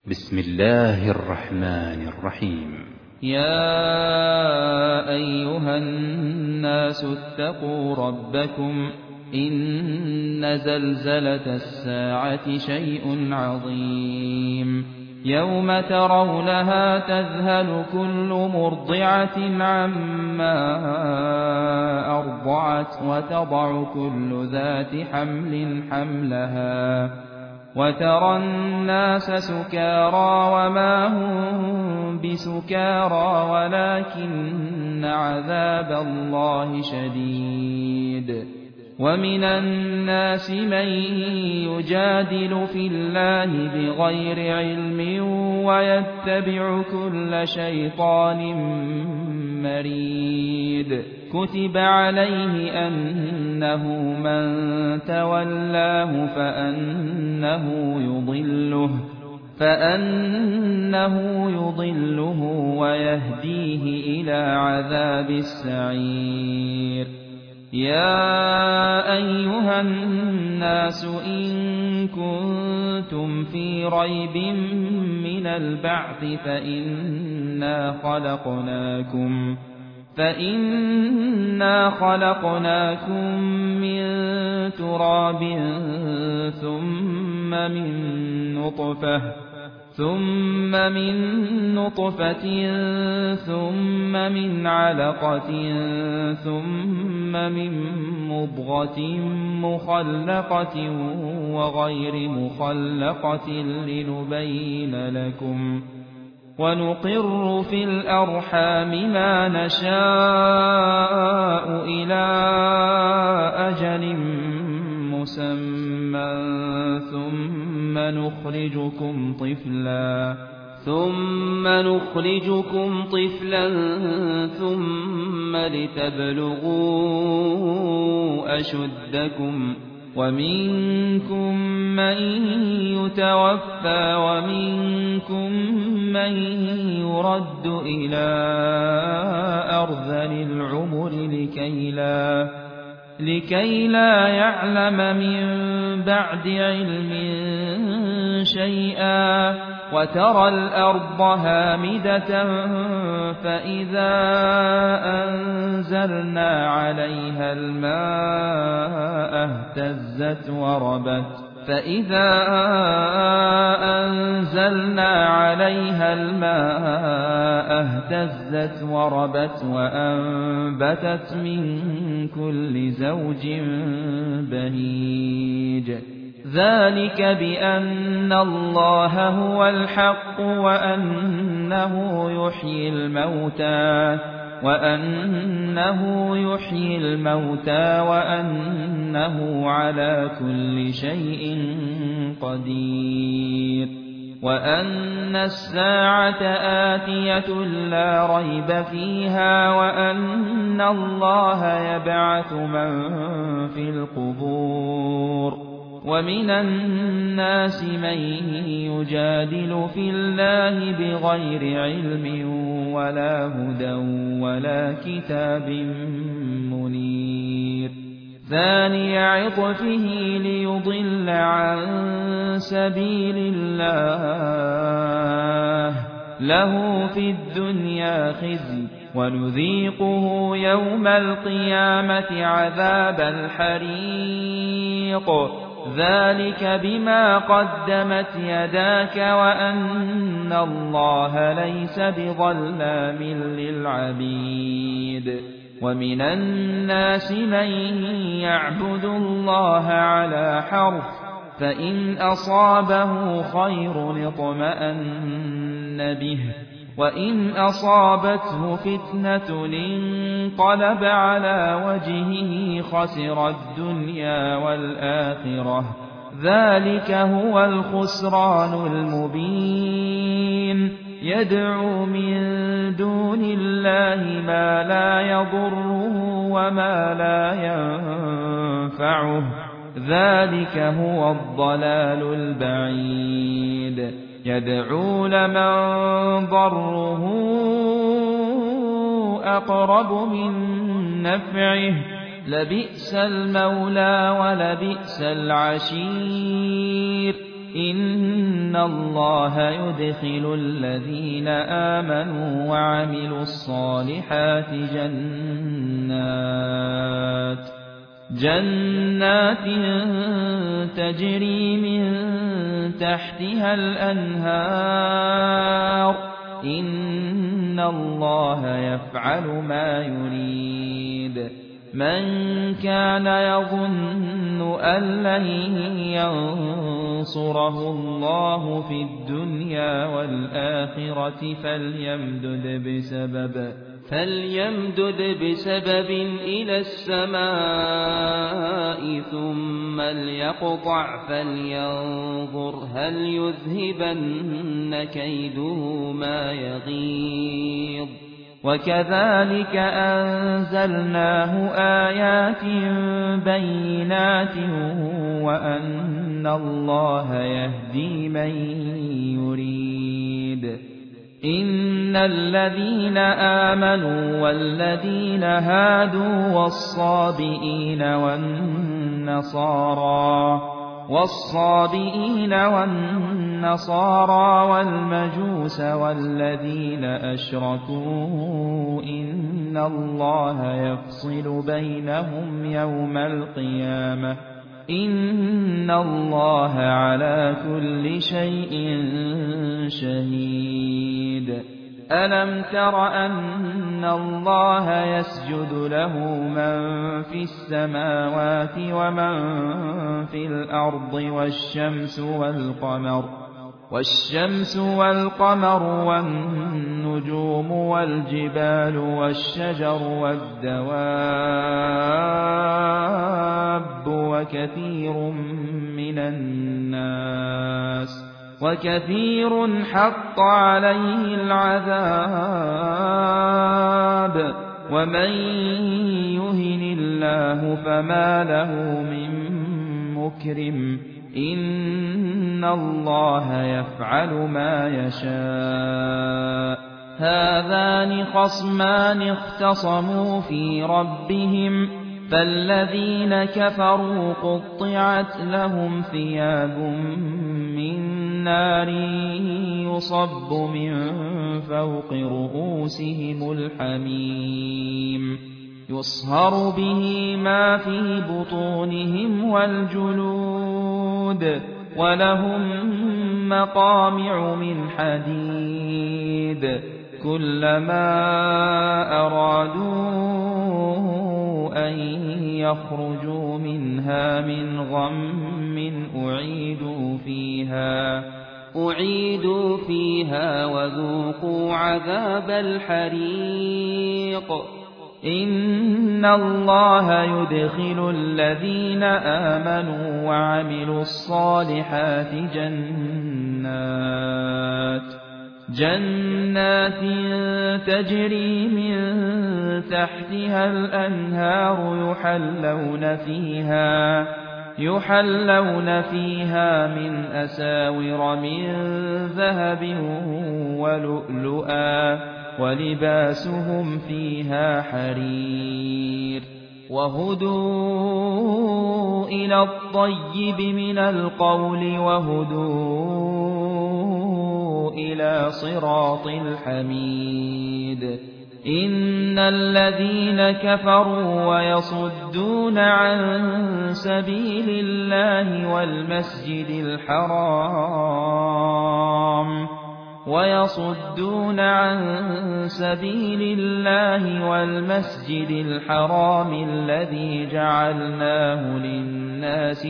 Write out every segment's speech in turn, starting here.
بسم الله الرحمن الرحيم. يا أيها الناس اتقوا ربكم إن زلزلة الساعة شيء عظيم يوم ترونها تذهل كل مرضعة عما أرضعت وتضع كل ذات حمل حملها وترى الناس سكارى وما هم بسكارى ولكن عذاب الله شديد. ومن الناس من يجادل في الله بغير علم ويتبع كل شيطان مريد. كتب عليه أنه من تولاه فأنه يضله ويهديه إلى عذاب السعير. يا أيها الناس إن كنتم في ريب من البعث فإنا خلقناكم من تراب ثم من نطفة ثم من علقة ثم من مضغة مخلقة وغير مخلقة لنبين لكم ونقر في الأرحام ما نشاء إلى أجل مسمى ثم نخرجكم طفلا ثم لتبلغوا أشدكم ومنكم من يتوفى ومنكم من يرد إلى أرذل العمر لكي لا يعلم من بعد علم شيئا. وترى الأرض هامدة فإذا أنزلنا عليها الماء اهتزت وربت وأنبتت من كل زوج بهيج. ذلك بأن الله هو الحق وأنه يحيي الموتى وأنه على كل شيء قدير. وأن الساعة آتية لا ريب فيها وأن الله يبعث من في القبور. ومن الناس من يجادل في الله بغير علم ولا هدى ولا كتاب منير. ثاني عطفه ليضل عن سبيل الله له في الدنيا خزي ونذيقه يوم القيامة عذاب الحريق. ذلك بما قدمت يداك وأن الله ليس بظلام للعبيد. ومن الناس من يعبد الله على حرف فإن أصابه خير اطمأن به وإن أصابته فتنة انقلب على وجهه خسر الدنيا والآخرة. ذلك هو الخسران المبين. يدعو من دون الله ما لا يضره وما لا ينفعه. ذلك هو الضلال البعيد. يدعو لمن ضره أقرب من نفعه لبئس المولى ولبئس العشير. إِنَّ اللَّهَ يُدْخِلُ الَّذِينَ آمَنُوا وَعَمِلُوا الصَّالِحَاتِ جَنَّاتٍ تَجْرِي مِن تَحْتِهَا الْأَنْهَارُ ۚ إِنَّ اللَّهَ يَفْعَلُ مَا يُرِيدُ مَن كَانَ يَظُنُّ أَن لَّن يَنصُرَهُ اللَّهُ فِي الدُّنْيَا وَالْآخِرَةِ فَلْيَمْدُدْ بِسَبَبٍ إِلَى السَّمَاءِ ثُمَّ لْيَقْطَعْ فَلْيَنظُرْ هَلْ يُذْهِبَنَّ كَيْدُهُ مَا يَغِيظُ وَكَذَلِكَ أَنزَلْنَاهُ آيَاتٍ بَيِّنَاتٍ وَأَنَّ اللَّهَ يَهْدِي مَن يُرِيدُ إِنَّ الَّذِينَ آمَنُوا وَالَّذِينَ هَادُوا وَالصَّابِئِينَ وَالنَّصَارَىٰ وَالْمَجُوسَ وَالَّذِينَ أَشْرَكُوا إِنَّ اللَّهَ يَفْصِلُ بَيْنَهُمْ يَوْمَ الْقِيَامَةِ ۗ إِنَّ اللَّهَ عَلَىٰ كُلِّ شَيْءٍ شَهِيدٌ أَلَمْ تَرَ أَنَّ اللَّهَ يَسْجُدُ لَهُ مَن فِي السَّمَاوَاتِ وَمَن فِي الْأَرْضِ وَالشَّمْسُ وَالْقَمَرُ وَالنُّجُومُ وَالْجِبَالُ وَالشَّجَرُ وَالدَّوَابُّ وَكَثِيرٌ حَقَّ عَلَيْهِ الْعَذَابُ وَمَن يُهِنِ اللَّهُ فَمَا لَهُ مِن مُّكْرِمٍ إِنَّ اللَّهَ يَفْعَلُ مَا يَشَاءُ هَٰذَانِ خَصْمَانِ اخْتَصَمُوا فِي رَبِّهِمْ فَالَّذِينَ كَفَرُوا قُطِّعَتْ لَهُمْ ثِيَابٌ مِّن نَّارٍ يُصَبُّ مِن فَوْقِ رُءُوسِهِمُ الْحَمِيمُ يُصْهَرُ بِهِ مَا فِي بُطُونِهِمْ وَالْجُلُودُ وَلَهُم مَّقَامِعُ مِنْ حَدِيدٍ كُلَّمَا أَرَادُوا أَن يَخْرُجُوا مِنْهَا مِنْ غَمٍّ أُعِيدُوا فِيهَا وَذُوقُوا عَذَابَ الْحَرِيقِ إِنَّ اللَّهَ يُدْخِلُ الَّذِينَ آمَنُوا وَعَمِلُوا الصَّالِحَاتِ جَنَّاتٍ تَجْرِي مِن تَحْتِهَا الْأَنْهَارُ يُحَلَّوْنَ فِيهَا مِنْ أَسَاوِرَ مِن ذَهَبٍ وَلُؤْلُؤًا وَلِبَاسُهُمْ فِيهَا حَرِيرٌ وَهُدُوا إِلَى الطَّيِّبِ مِنَ الْقَوْلِ وَهُدُوا إِلَى صِرَاطِ الْحَمِيدِ إِنَّ الَّذِينَ كَفَرُوا وَيَصُدُّونَ عَن سَبِيلِ اللَّهِ وَالْمَسْجِدِ الْحَرَامِ الَّذِي جَعَلْنَاهُ لِلنَّاسِ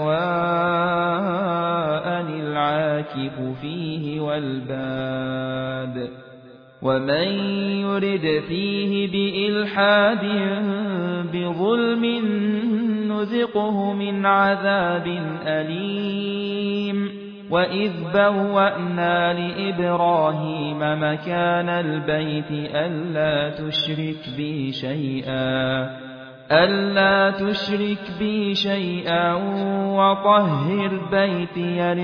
سَوَاءً الْعَاكِفُ فِيهِ وَالْبَادِ وَمَن يُرِدْ فِيهِ بِإِلْحَادٍ بِظُلْمٍ نُّذِقْهُ مِنْ عَذَابٍ أَلِيمٍ وَإِذْ بَوَّأْنَا لِإِبْرَاهِيمَ مَكَانَ الْبَيْتِ أَلَّا تُشْرِكْ بِي شَيْئًا وَطَهِّرْ بَيْتِيَ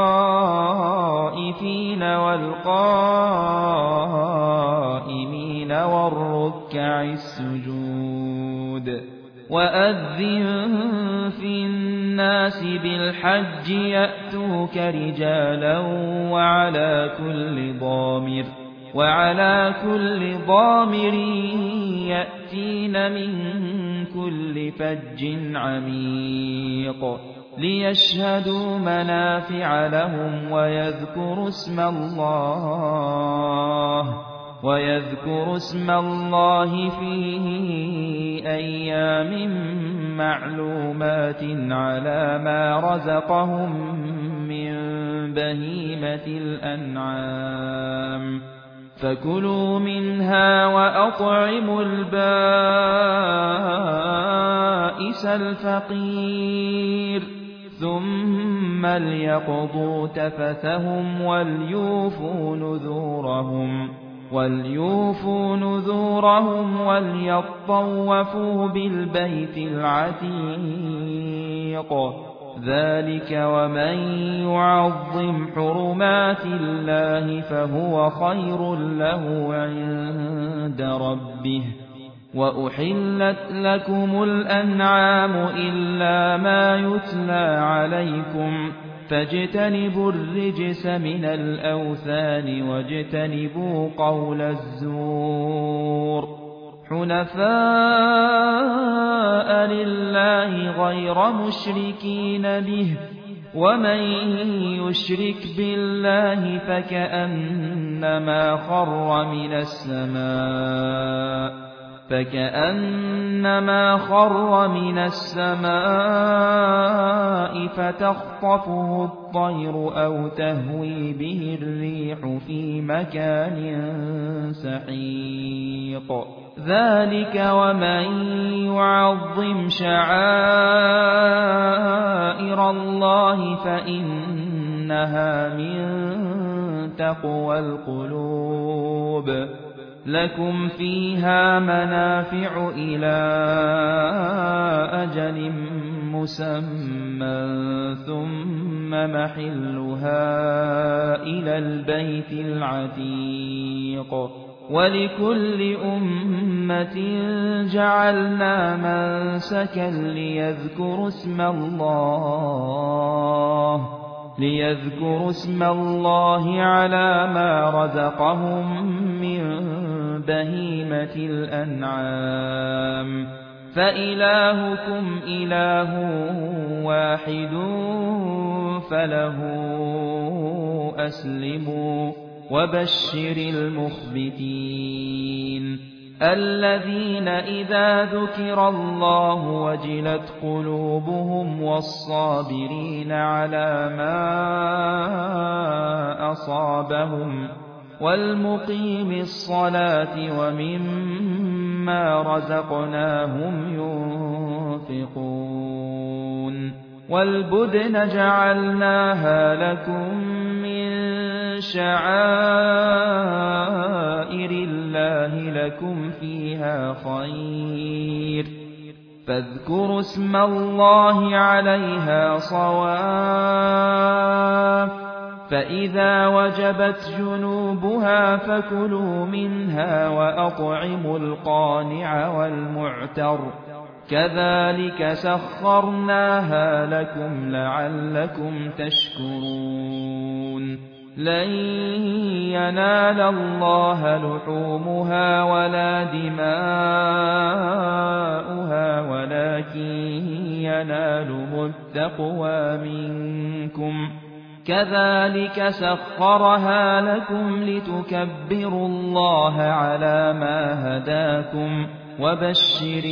لِلطَّائِفِينَ وَالْقَائِمِينَ والركع السجود وأذن في الناس بالحج يأتوك رجالا وعلى كل ضامر يأتين من كل فج عميق ليشهدوا منافع لهم ويذكروا اسم الله في أيام معلومات على ما رزقهم من بهيمة الأنعام فكلوا منها وأطعموا البائس الفقير ثم ليقضوا تفثهم وليوفوا نذورهم وليطوفوا بالبيت العتيق ذلك ومن يعظم حرمات الله فهو خير له عند ربه وأحلت لكم الأنعام إلا ما يتلى عليكم فاجتنبوا الرجس من الأوثان واجتنبوا قول الزور حنفاء لله غير مشركين به ومن يشرك بالله فكأنما خر من السماء فتخطفه الطير أو تهوي به الريح في مكان سحيق ذلك ومن يعظم شعائر الله فإنها من تقوى القلوب لكم فيها منافع إلى أجل مسمى ثم محلها إلى البيت العتيق ولكل أمة جعلنا منسكا ليذكروا اسم الله على ما رزقهم من بهيمة الأنعام فإلهكم إله واحد فله أسلموا وبشر المخبتين الذين إذا ذكر الله وجلت قلوبهم والصابرين على ما أصابهم والمقيم الصلاة ومما رزقناهم ينفقون والبدن جعلناها لكم من شعائر الله لكم فيها خير فاذكروا اسم الله عليها صواف فإذا وجبت جنوبها فكلوا منها وأطعموا القانع والمعتر كذلك سخرناها لكم لعلكم تشكرون لن ينال الله لحومها ولا دماؤها ولكن يناله التقوى منكم كذلك سخرها لكم لتكبروا الله على ما هداكم وبشر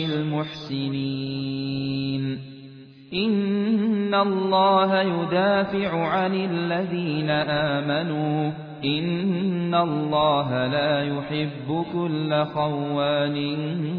المحسنين إن الله يدافع عن الذين آمنوا إن الله لا يحب كل خوان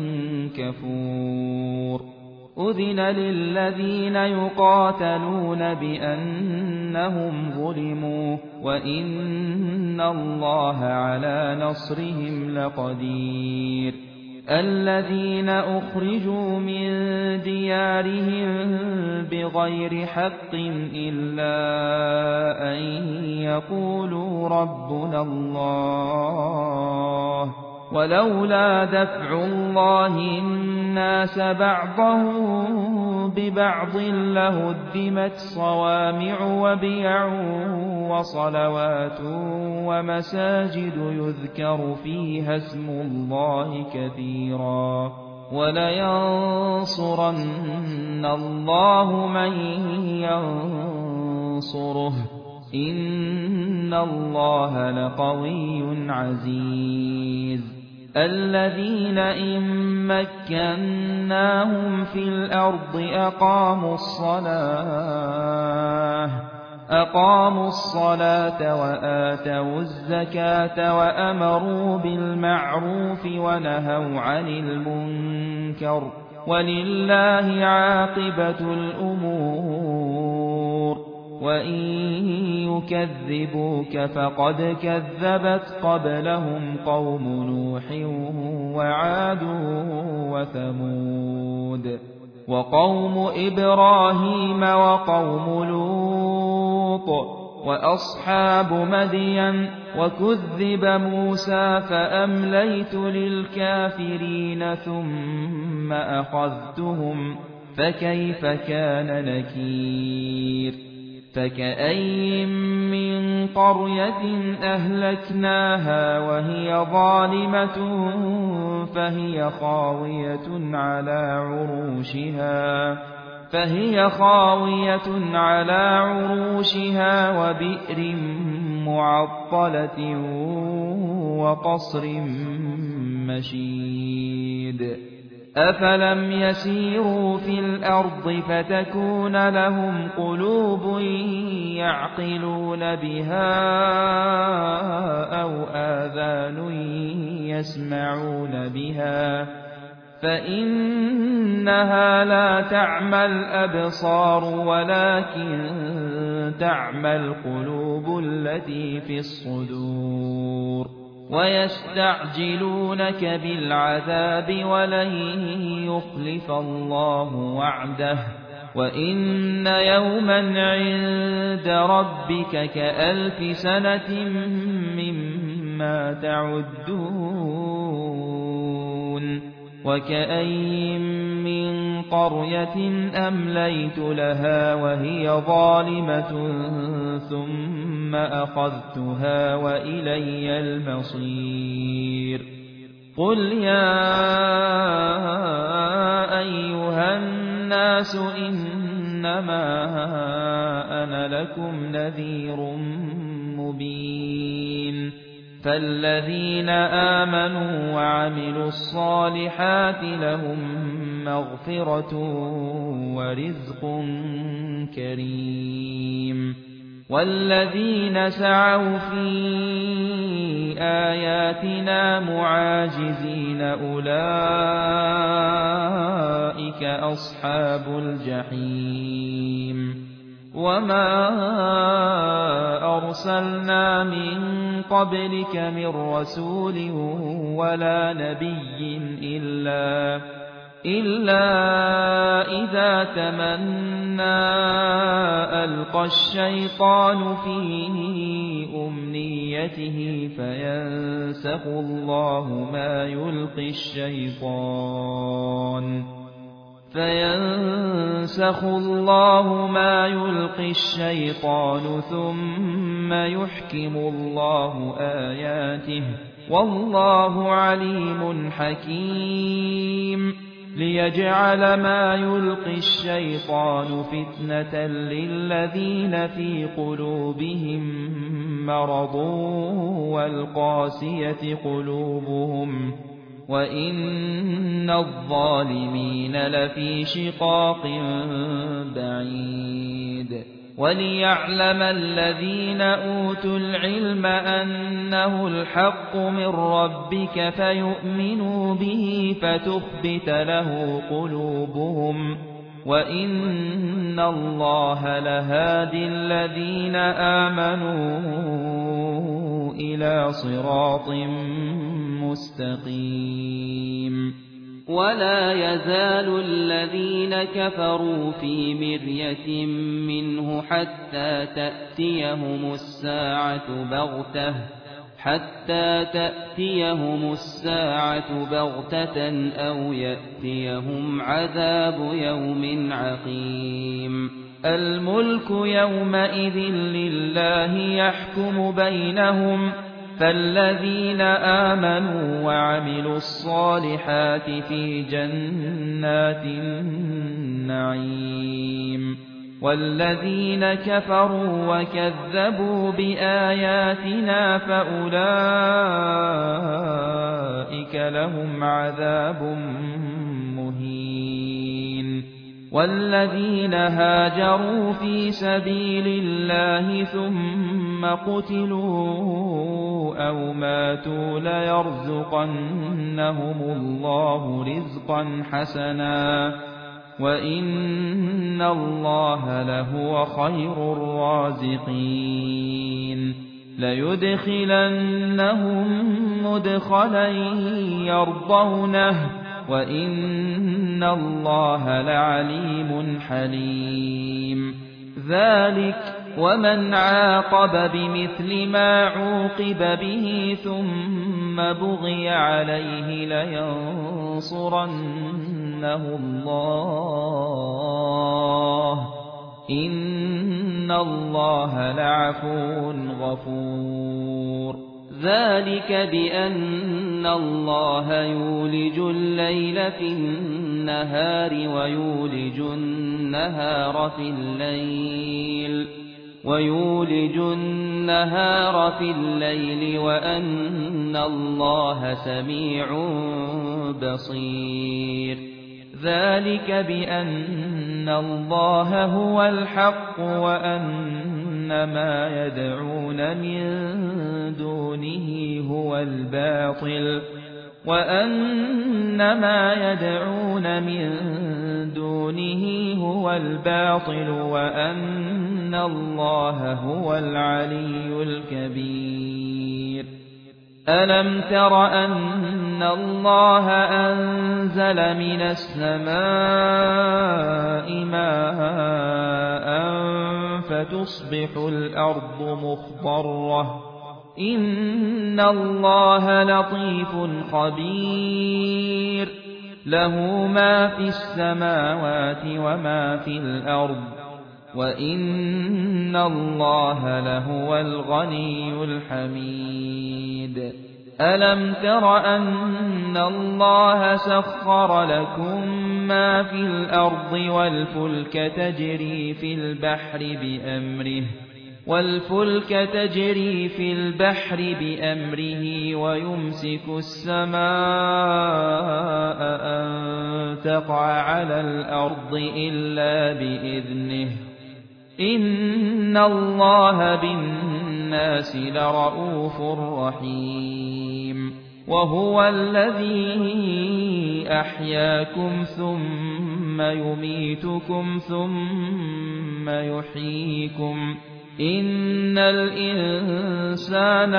كفور أذن للذين يقاتلون بأنهم ظلموا وإن الله على نصرهم لقدير الذين أخرجوا من ديارهم بغير حق إلا أن يقولوا ربنا الله ولولا دفع الله الناس بعضهم ببعض لهدمت صوامع وبيع وصلوات ومساجد يذكر فيها اسم الله كثيرا ولينصرن الله من ينصره إن الله لقوي عزيز الذين إن مكناهم في الأرض أقاموا الصلاة وآتوا الزكاة وأمروا بالمعروف ونهوا عن المنكر ولله عاقبة الأمور وإن يكذبوك فقد كذبت قبلهم قوم نوح وعاد وثمود وقوم إبراهيم وقوم لوط وأصحاب مدين وكذب موسى فأمليت للكافرين ثم أخذتهم فكيف كان نكير فكأي من قرية أهلكناها وهي ظالمة فهي خاوية على عروشها وبئر معطلة وقصر مشيد أفلم يسيروا في الأرض فتكون لهم قلوب يعقلون بها أو آذان يسمعون بها فإنها لا تعمى الأبصار ولكن تعمى القلوب التي في الصدور ويستعجلونك بالعذاب ولن يخلف الله وعده وإن يوما عند ربك كألف سنة مما تعدون وكأي من قرية أمليت لها وهي ظالمة ثم أخذتها وإلي المصير قل يا أيها الناس إنما أنا لكم نذير مبين فالذين آمنوا وعملوا الصالحات لهم مغفرة ورزق كريم والذين سعوا في آياتنا معاجزين أولئك أصحاب الجحيم وما أرسلنا من قبلك من رسول ولا نبي إلا إذا تمنى ألقى الشيطان في أمنيته فينسخ الله ما يلقي الشيطان ثم يحكم الله آياته والله عليم حكيم ليجعل ما يلقي الشيطان فتنة للذين في قلوبهم مرض والقاسية قلوبهم وإن الظالمين لفي شقاق بعيد وليعلم الذين أوتوا العلم أنه الحق من ربك فيؤمنوا به فتخبت له قلوبهم وإن الله لهادي الذين آمنوا إلى صراط مستقيم ولا يزال الذين كفروا في مرية منه حتى تأتيهم الساعة بغتة حتى تأتيهم الساعة بغتة أو يأتيهم عذاب يوم عقيم الملك يومئذ لله يحكم بينهم فالذين آمنوا وعملوا الصالحات في جنات النعيم والذين كفروا وكذبوا بآياتنا فأولئك لهم عذاب مهين والذين هاجروا في سبيل الله ثم قتلوا أو ماتوا ليرزقنهم الله رزقا حسنا وإن الله لهو خير الرازقين ليدخلنهم مدخلا يرضونه وإن الله لعليم حليم ذلك ومن عاقب بمثل ما عوقب به ثم بغي عليه لينصرنه الله إن الله لعفو غفور ذلك بأن الله يولج الليل في النهار ويولج النهار في الليل وأن الله سميع بصير ذلك بأن الله هو الحق وأن ما يدعون من دونه هو الباطل وأن الله هو العلي الكبير ألم تر أن الله أنزل من السماء ماء فتصبح الأرض مخضرة إن الله لطيف خبير له ما في السماوات وما في الأرض وإن الله لهو الغني الحميد ألم تر أن الله سخر لكم ما في الأرض والفلك تجري في البحر بأمره ويمسك السماء أن تقع على الأرض إلا بإذنه إن الله بالناس لرءوف رحيم وهو الذي أحياكم ثم يميتكم ثم يحييكم إن الإنسان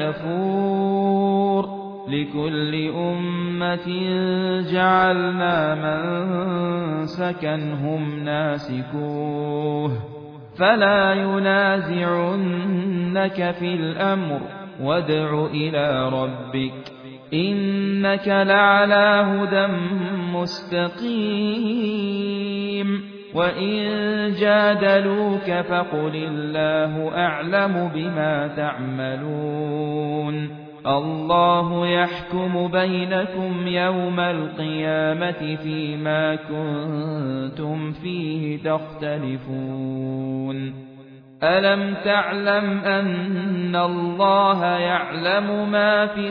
لكفور لكل أمة جعلنا منسكا هم ناسكوه فلا ينازعنك في الأمر وادع إلى ربك إنك لعلى هدى مستقيم وإن جادلوك فقل الله أعلم بما تعملون الله يحكم بينكم يوم القيامة فيما كنتم فيه تختلفون ألم تعلم أن الله يعلم ما في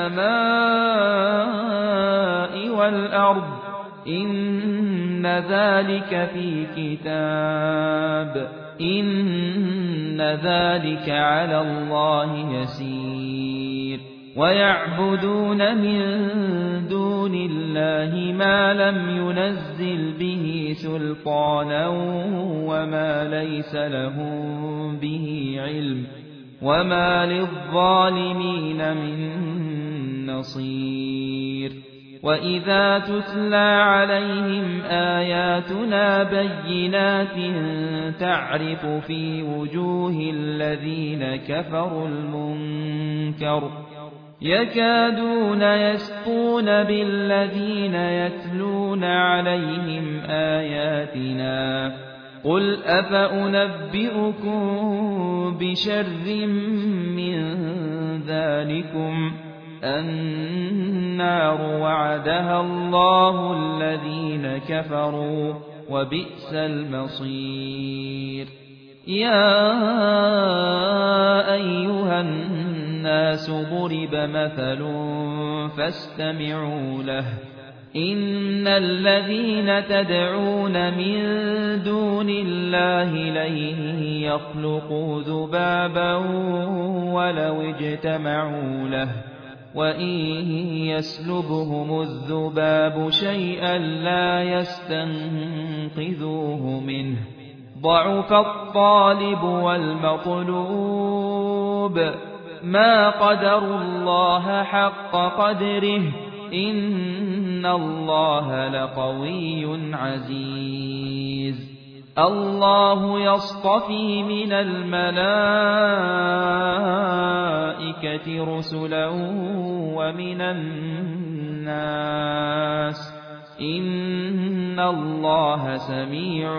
السماء والأرض إن ذلك في كتاب إن ذلك على الله يسير ويعبدون من دون الله ما لم ينزل به سلطانا وما ليس لهم به علم وما للظالمين من نصير وَإِذَا تُتْلَى عَلَيْهِمْ آيَاتُنَا بَيِّنَاتٍ تَعْرِفُ فِي وُجُوهِ الَّذِينَ كَفَرُوا الْمُنكَرَ يَكَادُونَ يَسْطُونَ بِالَّذِينَ يَتْلُونَ عَلَيْهِمْ آيَاتِنَا قُلْ أَفَأُنَبِّئُكُم بِشَرٍّ مِّن ذَلِكُمْ النَّارُ وَعَدَهَا اللَّهُ الَّذِينَ كَفَرُوا وَبِئْسَ الْمَصِيرُ يَا أَيُّهَا النَّاسُ ضُرِبَ مَثَلٌ فَاسْتَمِعُوا لَهُ إِنَّ الَّذِينَ تَدْعُونَ مِن دُونِ اللَّهِ لَن يَخْلُقُوا ذُبَابًا وَلَوِ اجْتَمَعُوا لَهُ وَإِن يَسْلُبْهُمُ الذُّبَابُ شَيْئًا لَّا يَسْتَنقِذُوهُ مِنْهُ ضَعُفَ الطَّالِبُ وَالْمَطْلُوبُ مَا قَدَرُوا اللَّهَ حَقَّ قَدْرِهِ إِنَّ اللَّهَ لَقَوِيٌّ عَزِيزٌ اللَّهُ يَصْطَفِي مِنَ الْمَلَائِكَةِ رُسُلًا وَمِنَ النَّاسِ إِنَّ اللَّهَ سَمِيعٌ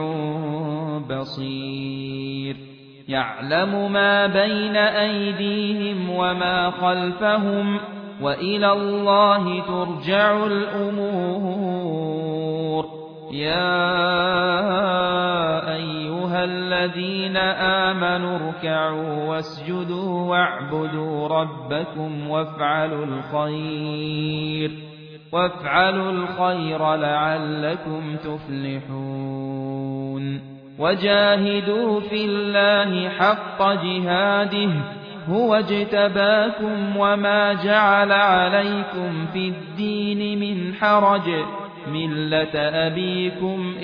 بَصِيرٌ يَعْلَمُ مَا بَيْنَ أَيْدِيهِمْ وَمَا خَلْفَهُمْ وَإِلَى اللَّهِ تُرْجَعُ الْأُمُورُ يَا أَيُّهَا الَّذِينَ آمَنُوا ارْكَعُوا وَاسْجُدُوا وَاعْبُدُوا رَبَّكُمْ وَافْعَلُوا الْخَيْرَ لَعَلَّكُمْ تُفْلِحُونَ وَجَاهِدُوا فِي اللَّهِ حَقَّ جِهَادِهِ هُوَ اجْتَبَاكُمْ وَمَا جَعَلَ عَلَيْكُمْ فِي الدِّينِ مِنْ حَرَجٍ مِلَّةَ أَبِيكُمْ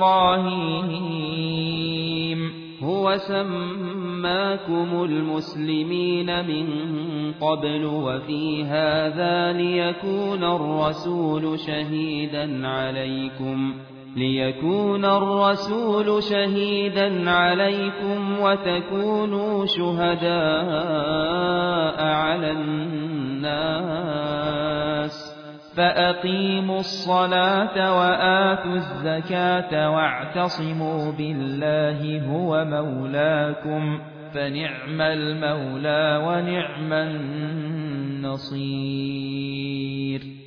إِبْرَاهِيمَ هُوَ سَمَّاكُمُ الْمُسْلِمِينَ مِنْ قَبْلُ وَفِي هَذَا لِيَكُونَ الرَّسُولُ شَهِيدًا عَلَيْكُمْ وَتَكُونُوا شُهَدَاءَ عَلَى النَّاسِ فَأَقِيمُوا الصَّلَاةَ وَآتُوا الزَّكَاةَ وَاعْتَصِمُوا بِاللَّهِ هُوَ مَوْلَاكُمْ فَنِعْمَ الْمَوْلَى وَنِعْمَ النَّصِيرُ